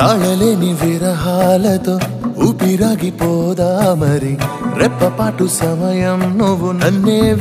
తాళలేని విరహాలతో ఊపిరాగిపోదా మరి రెప్పపాటు సమయం నువ్వు నన్నే